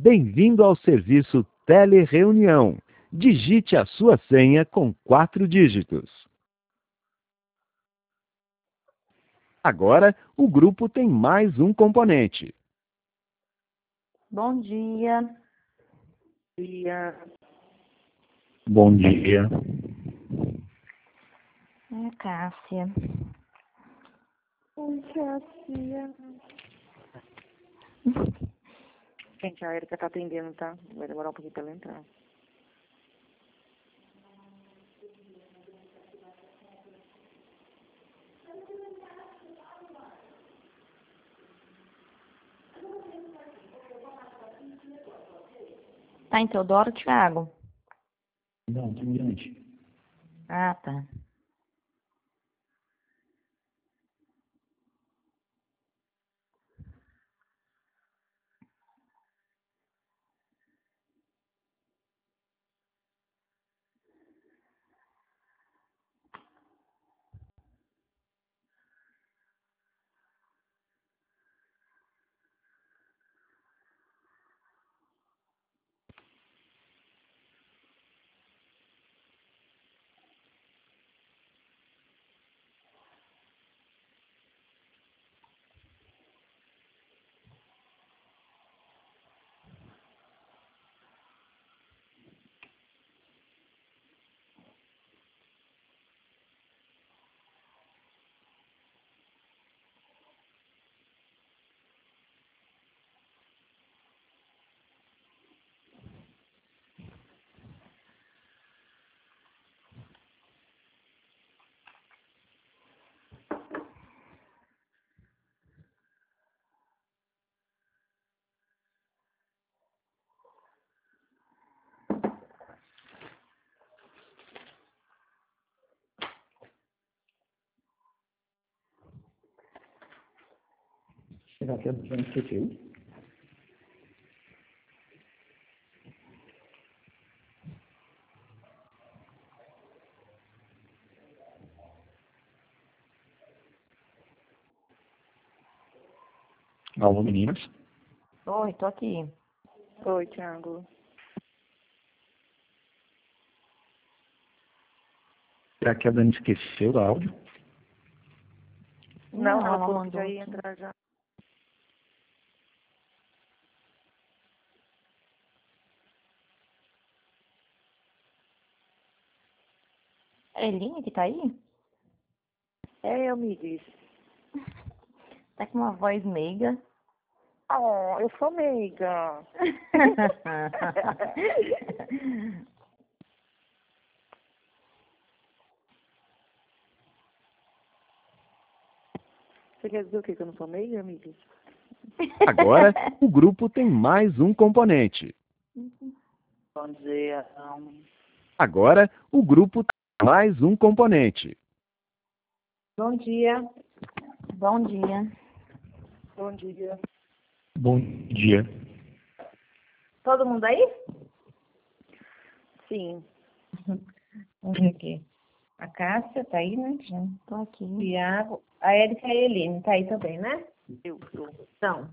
Bem-vindo ao serviço Telereunião. Digite a sua senha com 4 dígitos. Agora, o grupo tem mais um componente. Bom dia. Bom dia. É Cássia. Oi, Cássia. Gente, a Erika tá atendendo, tá? Vai demorar um pouquinho pra ela entrar. Tá em Teodoro, Thiago? Não, tem grande. Ah, tá. Será que é do que esqueceu? Alô, meninas? Oi, tô aqui. Oi, Thiago. Será que a Dani esqueceu do áudio? Não, ela ela falou que mandou já ia aqui. entrar já. É Eline que tá aí? É, eu me disse. Tá com uma voz meiga. Oh, eu sou meiga. Você quer dizer o quê? Que eu não sou meiga, amigos? Agora, o grupo tem mais um componente. Bom dia. Agora, o grupo tem mais um componente. Bom dia. Bom dia. Bom dia. Bom dia. Todo mundo aí? Sim. Vamos ver aqui. A Cássia tá aí, né? Já. Tô aqui. Tiago. A Érica e a Eline tá aí também, né? Eu sou. Então.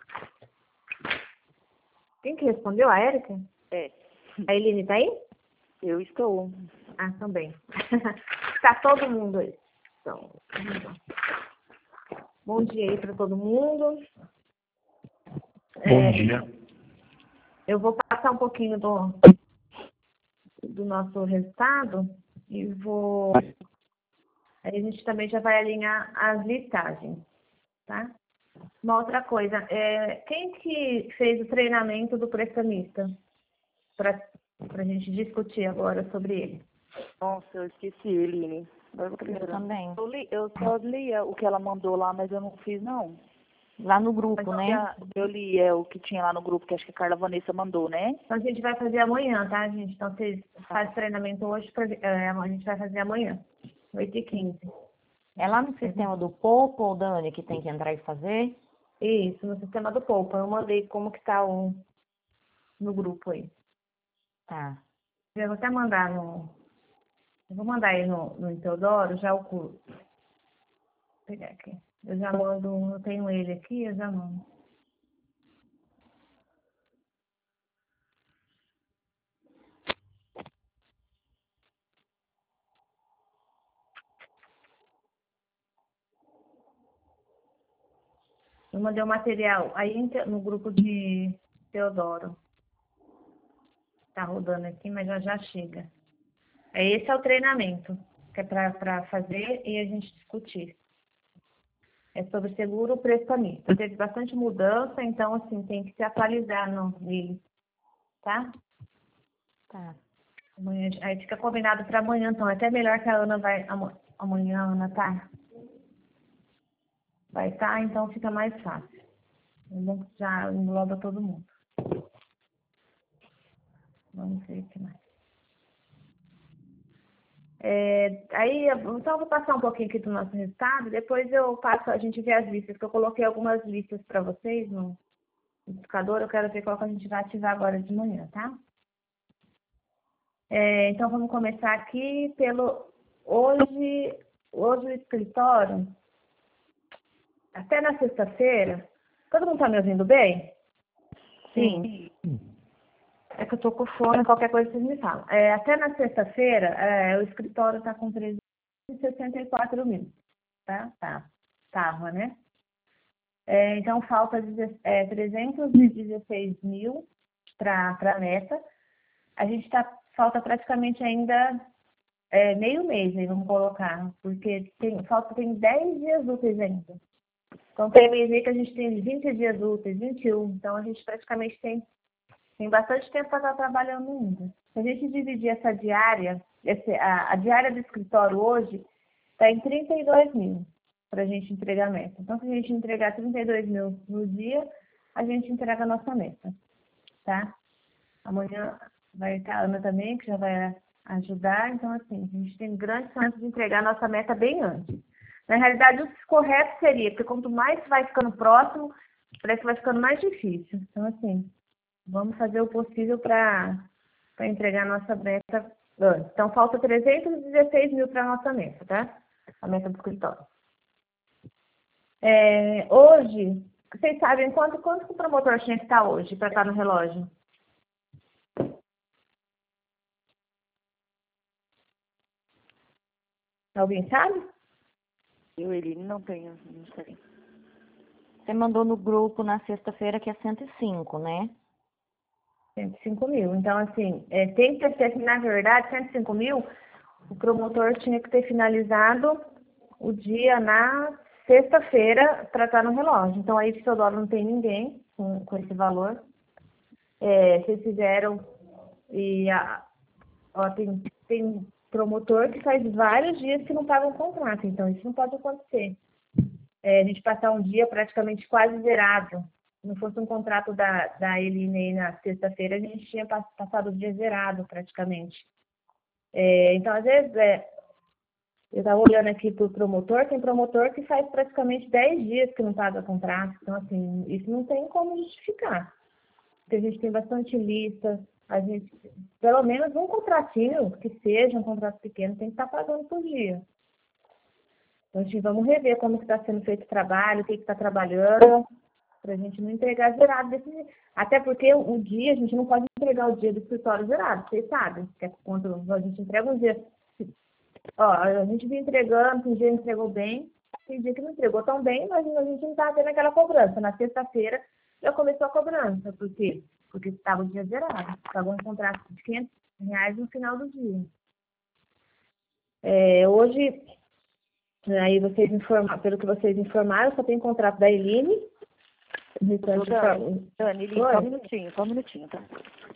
Quem que respondeu? A Érica? É. A Eline tá aí? Eu estou. Ah, também. Tá todo mundo aí. Então, bom dia aí para todo mundo. Bom dia. Eu vou passar um pouquinho do nosso resultado e vou... Aí a gente também já vai alinhar as listagens, tá? Uma outra coisa, quem que fez o treinamento do prestamista? Para a gente discutir agora sobre ele. Nossa, eu esqueci, Eline. Agora eu tô Eu lembrando. também. Eu só li o que ela mandou lá, mas eu não fiz, não. Lá no grupo, né? Eu li o que tinha lá no grupo, que acho que a Carla Vanessa mandou, né? Então a gente vai fazer amanhã, tá, gente? Então vocês fazem treinamento hoje, a gente vai fazer amanhã, 8h15. É lá no sistema do Popo ou Dani que tem que entrar e fazer? Isso, no sistema do Poupa. Eu mandei como que tá no grupo aí. Tá. Eu vou até mandar eu vou mandar aí no Teodoro já o curso. Vou pegar aqui. Eu já mando, eu tenho ele aqui, eu já mando. Eu mandei o material aí no grupo de Teodoro. Tá rodando aqui, mas já chega. Esse é o treinamento, que é para fazer e a gente discutir. É sobre seguro prestamista. Teve bastante mudança, então, assim, tem que se atualizar nele, tá? Tá. Amanhã, aí fica combinado para amanhã, então. É até melhor que a Ana vai... Amanhã a Ana tá? Vai estar, então fica mais fácil. É bom que já engloba todo mundo. Vamos ver o que mais. Aí, então eu vou passar um pouquinho aqui do nosso resultado, depois a gente vê as listas, que eu coloquei algumas listas para vocês no indicador, eu quero ver qual que a gente vai ativar agora de manhã, tá? Então vamos começar aqui pelo hoje o escritório, até na sexta-feira, todo mundo está me ouvindo bem? Sim. É que eu tô com fone, qualquer coisa vocês me falam. Até na sexta-feira, o escritório está com 364 mil, tá? Tava, né? Então, falta 316 mil para a meta. A gente falta praticamente ainda meio mês, aí vamos colocar, porque tem 10 dias úteis ainda. Então, tem mês aí que a gente tem 20 dias úteis, 21. Então, a gente praticamente tem bastante tempo para estar trabalhando ainda. Se a gente dividir essa diária, a diária do escritório hoje está em 32 mil para a gente entregar a meta. Então, se a gente entregar 32 mil no dia, a gente entrega a nossa meta, tá? Amanhã vai estar a Ana também, que já vai ajudar. Então, assim, a gente tem grandes chances de entregar a nossa meta bem antes. Na realidade, o correto seria, porque quanto mais vai ficando próximo, parece que vai ficando mais difícil. Então, assim, vamos fazer o possível para entregar a nossa meta antes. Então, falta 316 mil para a nossa meta, tá? A meta do escritório. Hoje, vocês sabem quanto que o promotor tinha que estar hoje para estar no relógio? Alguém sabe? Eu, Eline, não tenho, não sei. Você mandou no grupo na sexta-feira que é 105, né? 105 mil. Então, assim, tem que ter, na verdade, 105 mil, o promotor tinha que ter finalizado o dia na sexta-feira para estar no relógio. Então, aí de Teodoro não tem ninguém com esse valor. Vocês fizeram, e tem promotor que faz vários dias que não paga o contrato. Então, isso não pode acontecer. A gente passar um dia praticamente quase zerado. Se não fosse um contrato da Eline aí na sexta-feira, a gente tinha passado o dia zerado praticamente. Então, às vezes, eu estava olhando aqui para o promotor, tem promotor que faz praticamente 10 dias que não paga contrato. Então, assim, isso não tem como justificar. Porque a gente tem bastante lista, a gente, pelo menos um contratinho, que seja um contrato pequeno, tem que estar pagando por dia. Então, assim, vamos rever como está sendo feito o trabalho, o que está trabalhando, para a gente não entregar zerado desse dia. Até porque o dia, a gente não pode entregar o dia do escritório zerado, vocês sabem. Que é quando a gente entrega um dia. A gente vinha entregando, tem dia que entregou bem, tem dia que não entregou tão bem, mas a gente não está tendo aquela cobrança. Na sexta-feira já começou a cobrança. Por quê? Porque estava o dia zerado. Pagou um contrato de R$500 no final do dia. Hoje, aí vocês pelo que vocês informaram, só tem contrato da Eline. Dani, Eline, só um minutinho, tá?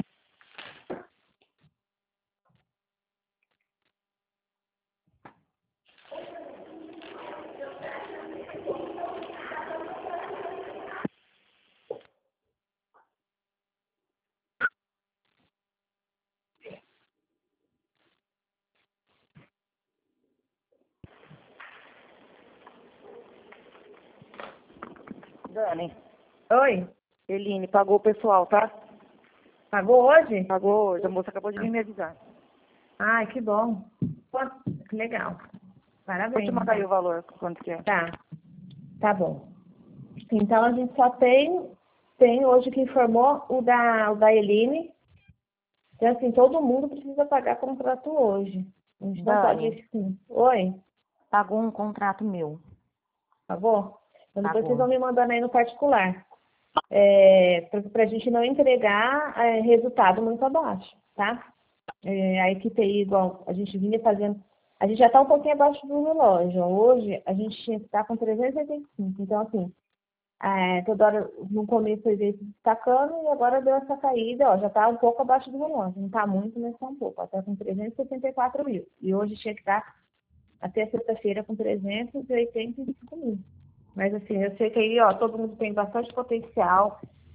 Dani. Oi? Eline, pagou o pessoal, tá? Pagou hoje? Pagou hoje. A moça acabou de vir me avisar. Ai, que bom. Que legal. Parabéns. Vou te mandar aí o valor, quanto que é. Tá bom. Então, a gente só tem hoje que informou o da Eline. Então, assim, todo mundo precisa pagar contrato hoje. A gente não pode... Oi? Pagou um contrato meu. Pagou? Então, Tá depois bom. vocês vão me mandando aí no particular. Para a gente não entregar resultado muito abaixo, tá? A equipe aí, igual a gente vinha fazendo, a gente já está um pouquinho abaixo do relógio. Hoje, a gente tinha que estar com 385. Então, assim, toda hora, no começo, ele veio se destacando e agora deu essa caída, ó, já está um pouco abaixo do relógio. Não está muito, mas está um pouco. Está com 374 mil. E hoje tinha que estar, até sexta-feira, com 385 mil. Mas, assim, eu sei que aí, ó, todo mundo tem bastante potencial.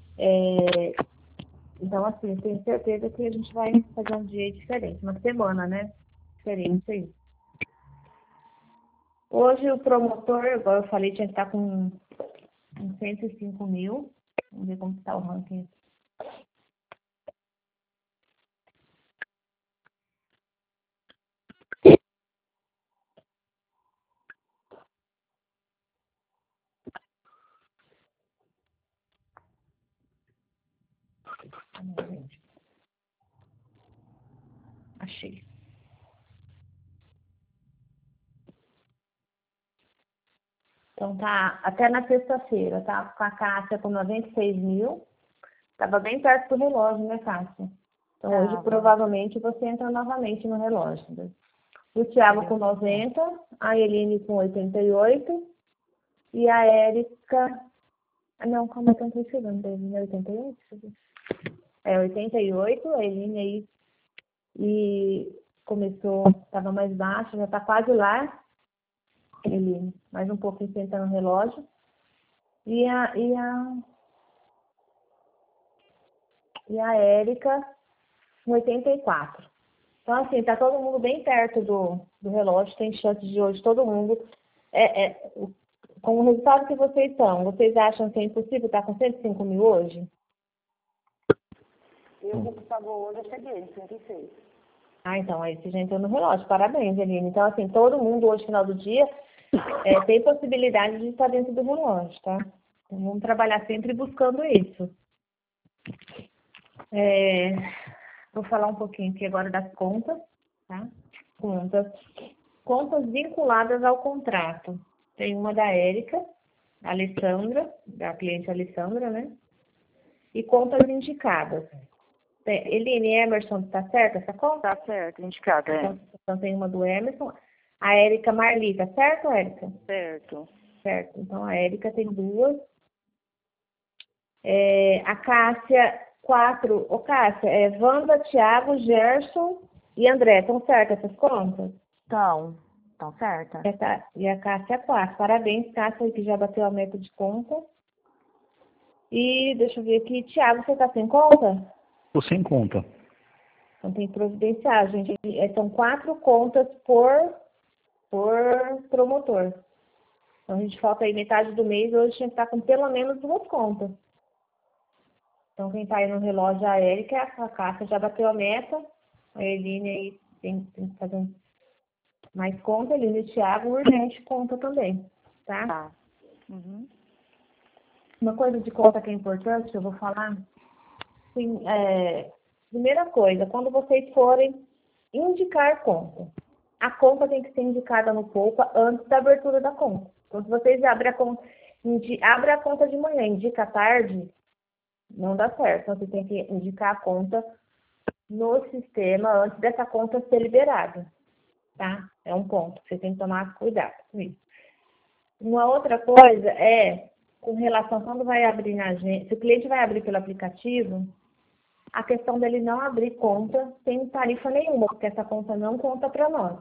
Então, assim, eu tenho certeza que a gente vai fazer um dia diferente. Uma semana, né? Diferente aí. Hoje, o promotor, igual eu falei, tinha que estar com 105 mil. Vamos ver como está o ranking. Gente. Achei. Então, tá, até na sexta-feira, tá? Com a Cássia com 96 mil. Tava bem perto do relógio, né, Cássia? Então, hoje, provavelmente, você entra novamente no relógio. Né? O Thiago com 90, a Eline com 88 e a Érica... Não, calma, eu tô chegando. A Eline é 88? 88, a Eline aí. E começou, estava mais baixo, já tá quase lá. Eline, mais um pouquinho senta no relógio. E a Érica com 84. Então, assim, tá todo mundo bem perto do relógio, tem chance de hoje todo mundo. Com o resultado que vocês estão, vocês acham que é impossível estar com 105 mil hoje? Eu, o que pagou hoje, eu cheguei em 106. Então, aí você já entrou no relógio. Parabéns, Eline. Então, assim, todo mundo hoje, final do dia, tem possibilidade de estar dentro do relógio, tá? Então, vamos trabalhar sempre buscando isso. Vou falar um pouquinho aqui agora das contas, tá? Contas vinculadas ao contrato. Tem uma da Érica, a Alessandra, da cliente Alessandra, né? E contas indicadas. Eline, Emerson, tá certo essa conta? Tá certo, indicada, Então tem uma do Emerson. A Érica Marli, tá certo, Érica? Certo. Certo. Então a Érica tem duas. A Cássia, 4. Ô, Cássia, Wanda, Thiago, Gerson e André. Estão certas essas contas? Estão certas. E a Cássia, 4. Parabéns, Cássia, que já bateu a meta de conta. E deixa eu ver aqui. Thiago, você tá sem conta? Tô sem conta. Então tem que providenciar, gente. São 4 contas por promotor. Então a gente falta aí metade do mês, hoje tinha que estar com pelo menos 2 contas. Então quem tá aí no relógio, a Érica, a Cássia já bateu a meta. A Eline aí tem que fazer mais conta. A Eline e o Thiago, urgente conta também, tá? Tá. Uhum. Uma coisa de conta que é importante, eu vou falar. Sim, primeira coisa, quando vocês forem indicar conta, a conta tem que ser indicada no Poupa antes da abertura da conta. Então, se vocês abrem a conta de manhã, indica à tarde, não dá certo. Então, você tem que indicar a conta no sistema antes dessa conta ser liberada, tá? É um ponto, você tem que tomar cuidado com isso. Uma outra coisa com relação quando vai abrir na agência, se o cliente vai abrir pelo aplicativo, a questão dele não abrir conta sem tarifa nenhuma, porque essa conta não conta para nós.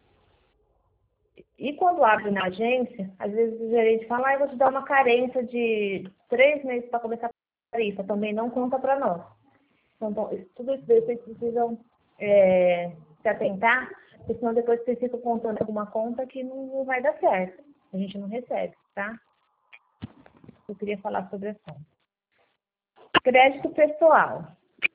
E quando abre na agência, às vezes o gerente fala, eu vou te dar uma carência de 3 meses para começar a tarifa, também não conta para nós. Então, tudo isso vocês precisam se atentar, porque senão depois vocês ficam contando com uma conta que não vai dar certo. A gente não recebe, tá? Eu queria falar sobre a conta. Crédito pessoal.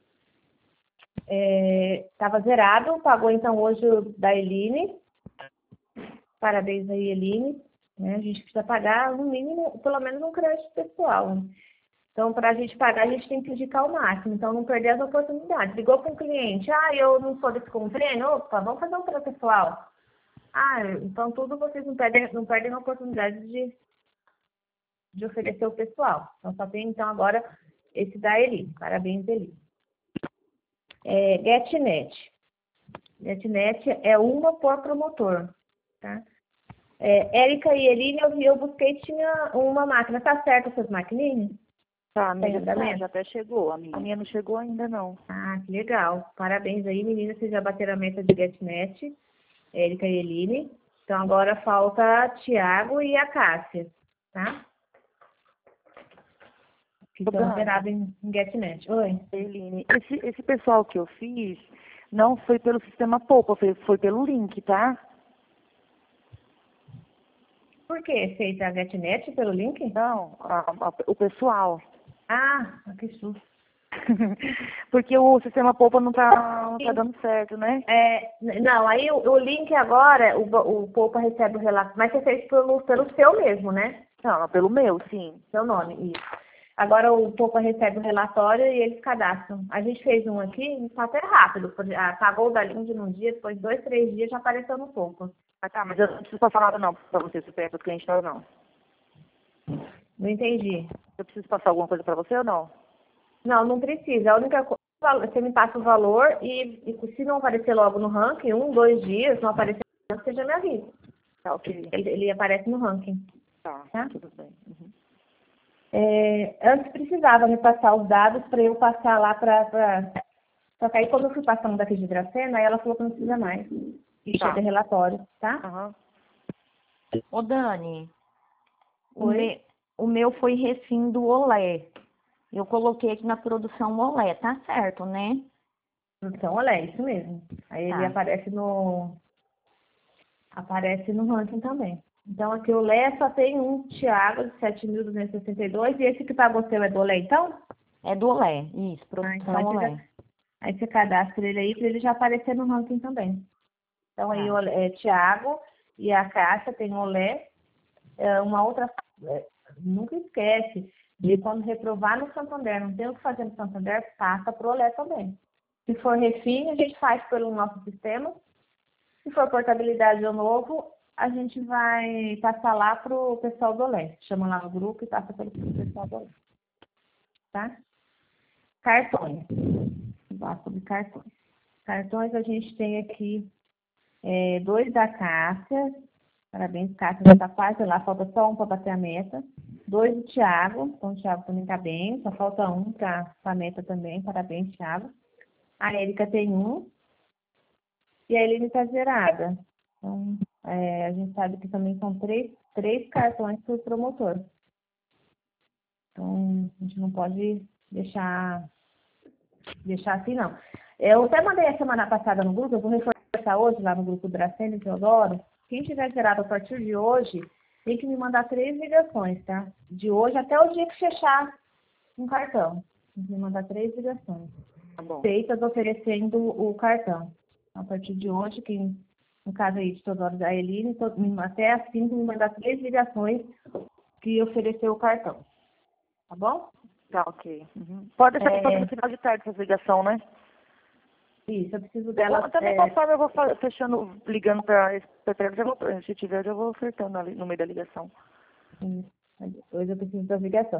Estava zerado, pagou então hoje o da Eline. Parabéns aí, Eline. A gente precisa pagar no mínimo, pelo menos um crédito pessoal. Né? Então, para a gente pagar, a gente tem que indicar o máximo. Então, não perder as oportunidades. Ligou para um cliente, eu não sou desse convênio, opa, vamos fazer um crédito pessoal. Então tudo vocês não perdem a oportunidade de oferecer o pessoal. Então, só tem, então, agora esse da Eli. Parabéns, Eli. GetNet. GetNet é uma por promotor, tá? Érica e Eline, eu busquei, tinha uma máquina. Tá certo essas maquininhas? Tá, Tem já andamento? até chegou. A minha não chegou ainda, não. Ah, que legal. Parabéns aí, meninas. Vocês já bateram a meta de GetNet, Érica e Eline. Então, agora falta Tiago e a Cássia, tá? Que estão operados em GetNet. Oi. Eline, esse pessoal que eu fiz não foi pelo sistema Poupa, foi pelo link, tá? Por que fez a GetNet pelo link? Não, o pessoal. Ah, que susto. Porque o sistema Poupa não tá dando certo, né? Não, aí o link agora, o Poupa recebe o relato, mas você fez pelo seu mesmo, né? Não, pelo meu, sim. Seu nome, isso. Agora o Poupa recebe o relatório e eles cadastram. A gente fez um aqui, está até rápido. Pagou o da Linde num dia, depois de 2, 3 dias já apareceu no Poupa. Ah, tá, mas eu não preciso passar nada não pra você, se for cliente ou não. Não entendi. Eu preciso passar alguma coisa pra você ou não? Não precisa. A única coisa, você me passa o valor e se não aparecer logo no ranking, 1, 2 dias, não aparecer no ranking, você já me avisa. Tá, ok. Ele aparece no ranking. Tá? Tudo bem. Uhum. Antes precisava me passar os dados para eu passar lá para... Só que aí quando eu fui passando daqui de Dracena, aí ela falou que não precisa mais. E chega relatório, tá? Uhum. Ô, Dani, Oi? o meu foi refém do Olé. Eu coloquei aqui na produção Olé, tá certo, né? Então, olha, é isso mesmo. Aí ele aparece no ranking também. Então, aqui o Olé só tem um Thiago de 7.262 e esse que pagou seu é do Olé, então? É do Olé, isso, produção Então Olé. aí você cadastra ele aí para ele já aparecer no ranking também. Então, aí o Thiago e a Cássia tem o Olé. Uma outra... nunca esquece de quando reprovar no Santander, não tem o que fazer no Santander, passa para o Olé também. Se for refim, a gente faz pelo nosso sistema. Se for portabilidade ou novo, a gente vai passar lá para o pessoal do Olé. Chama lá no grupo e passa pelo pessoal do Olé. Tá? Cartões. Vá sobre cartões. Cartões a gente tem aqui 2 da Cássia. Parabéns, Cássia, já está quase lá, falta só um para bater a meta. 2 do Thiago, então o Thiago também está bem, só falta um para a meta também, parabéns, Thiago. A Érica tem 1 e a Eline está zerada. Então, a gente sabe que também são 3 cartões por promotor. Então, a gente não pode deixar assim, não. Eu até mandei a semana passada no grupo, eu vou reforçar hoje lá no grupo Dracena e Teodoro. Quem tiver zerado a partir de hoje, tem que me mandar 3 ligações, tá? De hoje até o dia que fechar um cartão. Tem que me mandar 3 ligações. Tá bom. Feitas oferecendo o cartão. A partir de hoje, quem, no caso aí de Teodoro da Eline, até às 5 me mandar 3 ligações que ofereceu o cartão. Tá bom? Tá, ok. Uhum. Pode deixar para no final de tarde essa ligação, né? Isso, eu preciso dela. Também conforme eu vou fechando, ligando para esse se tiver, eu já vou ofertando ali no meio da ligação. Depois eu preciso da ligação.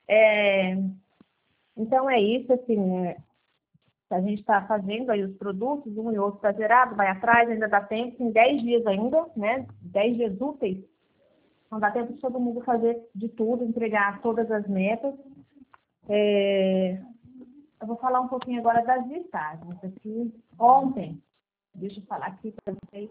Então é isso, assim, a gente está fazendo aí os produtos, um e outro está zerado, vai atrás, ainda dá tempo, em 10 dias ainda, né? 10 dias úteis. Não dá tempo de todo mundo fazer de tudo, entregar todas as metas. Eu vou falar um pouquinho agora das listagens. Aqui, ontem, deixa eu falar aqui para vocês.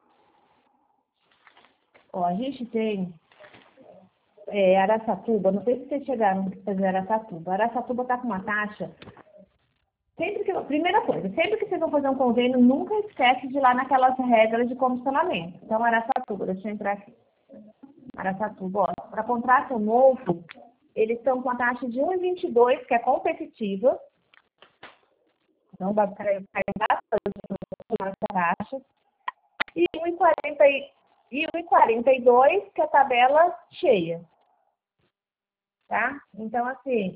A gente tem Araçatuba, não sei se vocês chegaram a fazer Araçatuba. Araçatuba está com uma taxa. Primeira coisa, sempre que vocês vão fazer um convênio, nunca esquece de ir lá naquelas regras de comissionamento. Então, Araçatuba, deixa eu entrar aqui. Araçatuba, para contrato novo, eles estão com a taxa de 1,22, que é competitiva. Então, vai cair bastante essa taxa. E 1,42, que é a tabela cheia. Tá? Então, assim,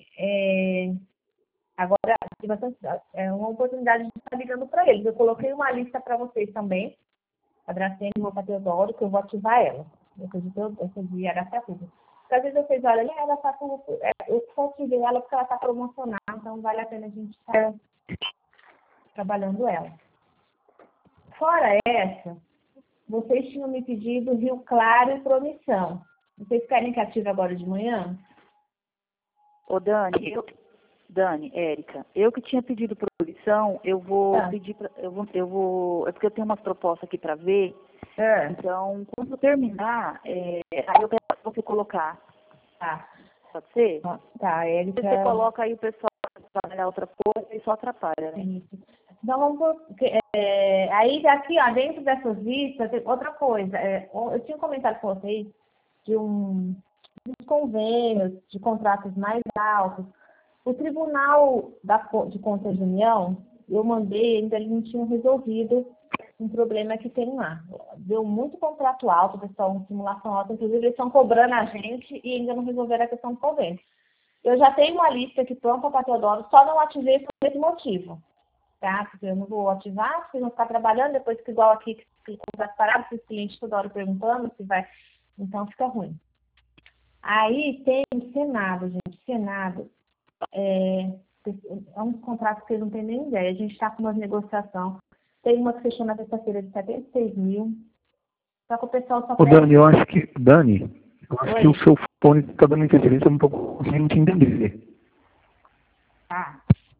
agora é uma oportunidade de estar ligando para eles. Eu coloquei uma lista para vocês também, a Dracena e o Teodoro, que eu vou ativar ela. Essa de Araçatuba. Porque às vezes vocês olham, ela tá com. Eu só tive ela porque ela tá promocional, então vale a pena a gente estar trabalhando ela. Fora essa, vocês tinham me pedido Rio Claro e Promissão. Vocês querem que ative agora de manhã? Ô, Dani, Érica, eu que tinha pedido promissão, eu vou pedir, é porque eu tenho umas propostas aqui para ver, então, quando eu terminar, aí eu peço pra você colocar. Tá. Pode ser? Tá, Érica. Você coloca aí o pessoal para trabalhar outra coisa e só atrapalha, né? Isso. Então, vamos por... aí, aqui, ó, dentro dessas listas, tem outra coisa. Eu tinha comentado com vocês de uns convênios, de contratos mais altos. O Tribunal de Contas de União, eu mandei, ainda eles não tinham resolvido um problema que tem lá. Deu muito contrato alto, pessoal, uma simulação alta, inclusive eles estão cobrando a gente e ainda não resolveram a questão do convênio. Eu já tenho uma lista aqui pronta para Teodoro, só não ativei por esse motivo. Tá? Porque eu não vou ativar, vocês vão ficar trabalhando, depois que igual aqui, que o contrato parado, os clientes toda hora perguntando se vai. Então fica ruim. Aí tem o Senado, gente. Senado é um contrato que vocês não têm nem ideia. A gente está com uma negociação. Tem uma que fechou na sexta-feira de 76 mil. Só que o pessoal só Ô, Dani, eu acho que Oi. o seu fone está dando interferência, eu não estou conseguindo te entender. Ah.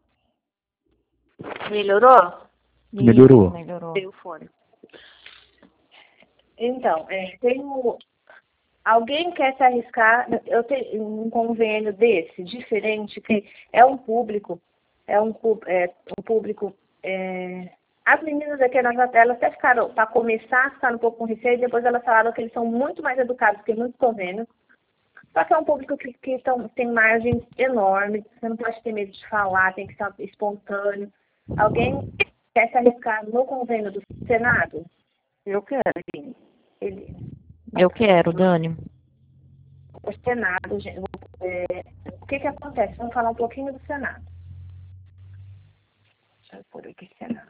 Melhorou? Melhorou. Tem o fone. Então, alguém quer se arriscar? Eu tenho um convênio desse, diferente, que é um público, as meninas aqui, elas até ficaram, para começar, ficaram um pouco com receio, depois elas falaram que eles são muito mais educados que muitos convênios. Só que é um público que tem margens enormes, você não pode ter medo de falar, tem que ser espontâneo. Alguém quer se arriscar no convênio do Senado? Eu quero, Aline. Eu quero, Dani. O Senado, gente, o que acontece? Vamos falar um pouquinho do Senado. Deixa eu pôr aqui Senado.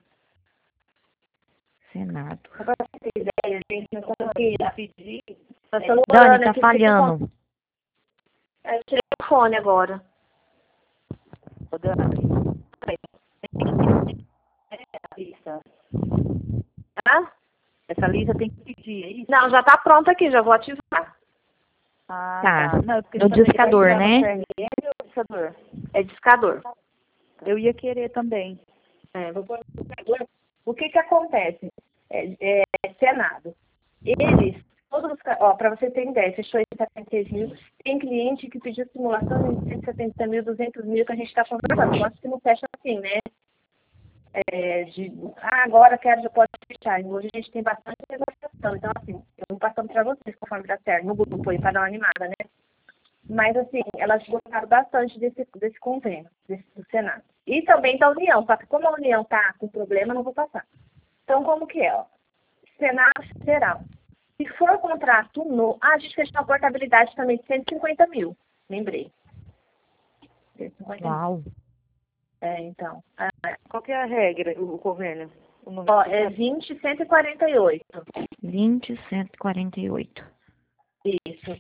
Senado. Só para você ter ideia, gente, eu coloquei a pedir. Dani, tá falhando. Eu tirei o fone agora. Ô, Dani. Lista. Essa lista tem que pedir, é isso? Não, já tá pronta aqui, já vou ativar. Ah, Tá. Não, porque No também discador, vai tirar né? no CRM ou discador? É discador. Eu ia querer também. Vou pôr no discador. O que acontece? Senado. Eles, para você ter ideia, fechou em 76 mil. Tem cliente que pediu simulação em 170 mil, 200 mil, que a gente está conversando. Eu acho que não fecha assim, né? Agora já pode fechar. Hoje a gente tem bastante negociação. Então, assim, eu vou passando para vocês, conforme dá certo, no grupo aí, para dar uma animada, né? Mas, assim, elas gostaram bastante desse convênio, do Senado. E também da União, só que como a União está com problema, eu não vou passar. Então, como que é? Ó? Senado Federal. Se for contrato novo... a gente fechou a portabilidade também de 150 mil. Lembrei. 150 Uau. mil. Então. Qual que é a regra, o convênio? É 20.148. 20.148. Isso.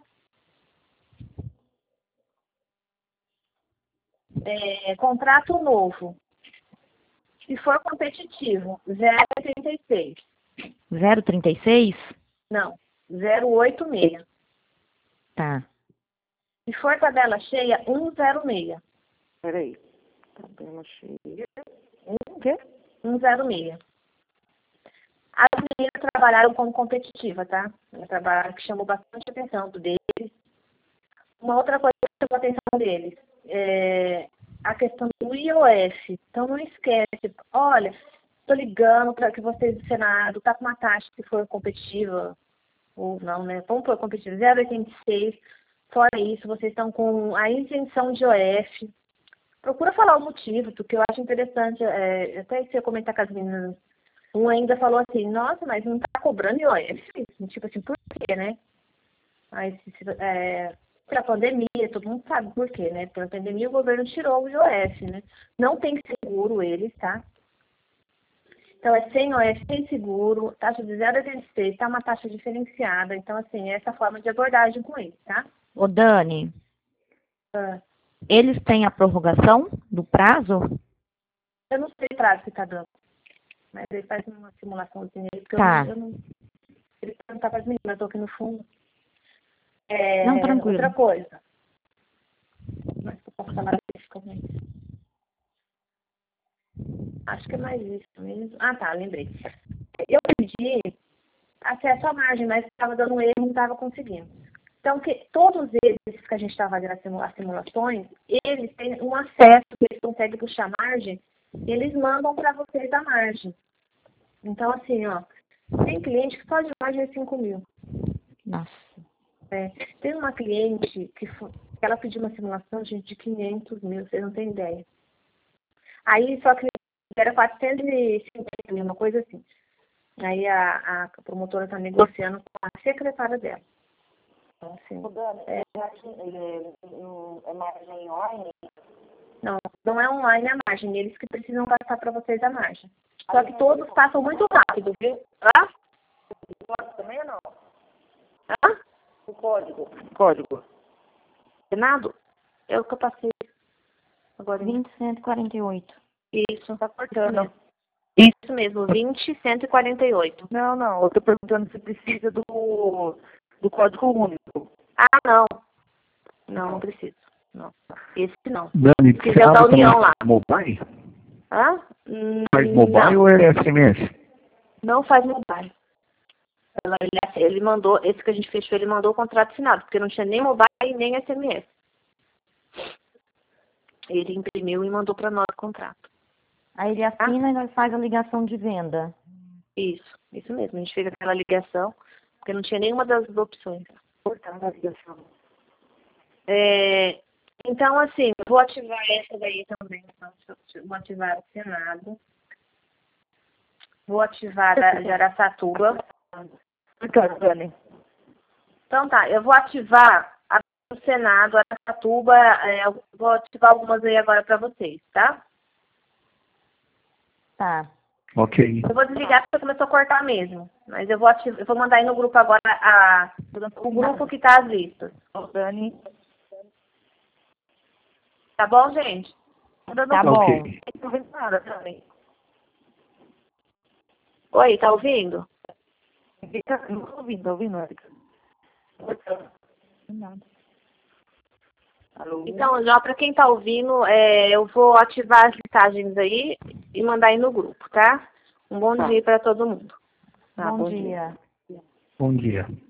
Contrato novo. Se for competitivo, 0,86. 0,36? Não, 0,86. Tá. Se for tabela cheia, 1,06. Peraí. Tabela cheia. O quê? 1,06. As meninas trabalharam como competitiva, tá? Elas trabalharam, que chamou bastante atenção deles. Uma outra coisa que chamou a atenção deles é a questão do IOF. Então, não esquece. Olha, estou ligando para que vocês do Senado tá com uma taxa que for competitiva ou não, né? Vamos por competitiva 0,86. Fora isso, vocês estão com a isenção de IOF. Procura falar o motivo, porque eu acho interessante. Até se eu comentar com as meninas, um ainda falou assim, nossa, mas não está cobrando IOF? Tipo assim, por quê, né? Mas, para a pandemia, todo mundo sabe por quê, né? Pela pandemia, o governo tirou o IOF, né? Não tem seguro eles, tá? Então, é sem seguro, taxa de 0,86, tá uma taxa diferenciada. Então, assim, é essa forma de abordagem com eles, tá? Ô, Dani, eles têm a prorrogação do prazo? Eu não sei o prazo que tá dando. Mas ele faz uma simulaçãozinha aí, porque Tá. eu não... Ele perguntar para as meninas, eu tô aqui no fundo. Não, tranquilo. Outra coisa. Mas eu posso falar especificamente. Acho que é mais isso mesmo. Ah, tá, lembrei. Eu pedi acesso à margem, mas estava dando erro e não estava conseguindo. Então, todos eles que a gente está avaliando as simulações, eles têm um acesso, eles conseguem puxar a margem, eles mandam para vocês a margem. Então, assim, ó, tem cliente que só de margem é 5 mil. Nossa. Tem uma cliente que ela pediu uma simulação, gente, de 500 mil, vocês não têm ideia. Aí, só que era 450 mil, uma coisa assim. Aí a promotora está negociando com a secretária dela. Então, assim, é margem online? não é online a margem, eles que precisam passar para vocês a margem. Só que todos passam muito rápido, viu? Hã? O código também ou não? Hã? O código. Código. Senado? É o que eu passei agora. 20.148. Isso. Tá cortando. Isso mesmo, 20.148. Não. Eu tô perguntando se precisa do código único. Ah, não. Não preciso. Não. Esse não. Dani, Se quiser da União lá. Mobile? Hã? Faz mobile Não, ou é SMS? não faz mobile. Ele mandou, esse que a gente fechou, ele mandou o contrato assinado, porque não tinha nem mobile nem SMS. Ele imprimiu e mandou para nós o contrato. Aí ele assina e nós faz a ligação de venda. Isso mesmo. A gente fez aquela ligação, porque não tinha nenhuma das opções. Cortando a ligação. Então, assim, eu vou ativar essa daí também. Então, vou ativar o Senado. Vou ativar a de Araçatuba. Dani. Então tá, eu vou ativar a do Senado, a Araçatuba, eu vou ativar algumas aí agora para vocês, tá? Tá. Ok. Eu vou desligar porque começou a cortar mesmo. Mas eu vou mandar aí no grupo agora o grupo que tá as listas. Dani. Tá bom, gente? Tá bom. Ok. Não tô vendo nada, Dani. Oi, tá ouvindo? Não tô ouvindo, tá ouvindo, Érica? Nada. Alô? Então, já para quem tá ouvindo, eu vou ativar as listagens aí e mandar aí no grupo, tá? Um bom dia para todo mundo. Bom dia. Bom dia.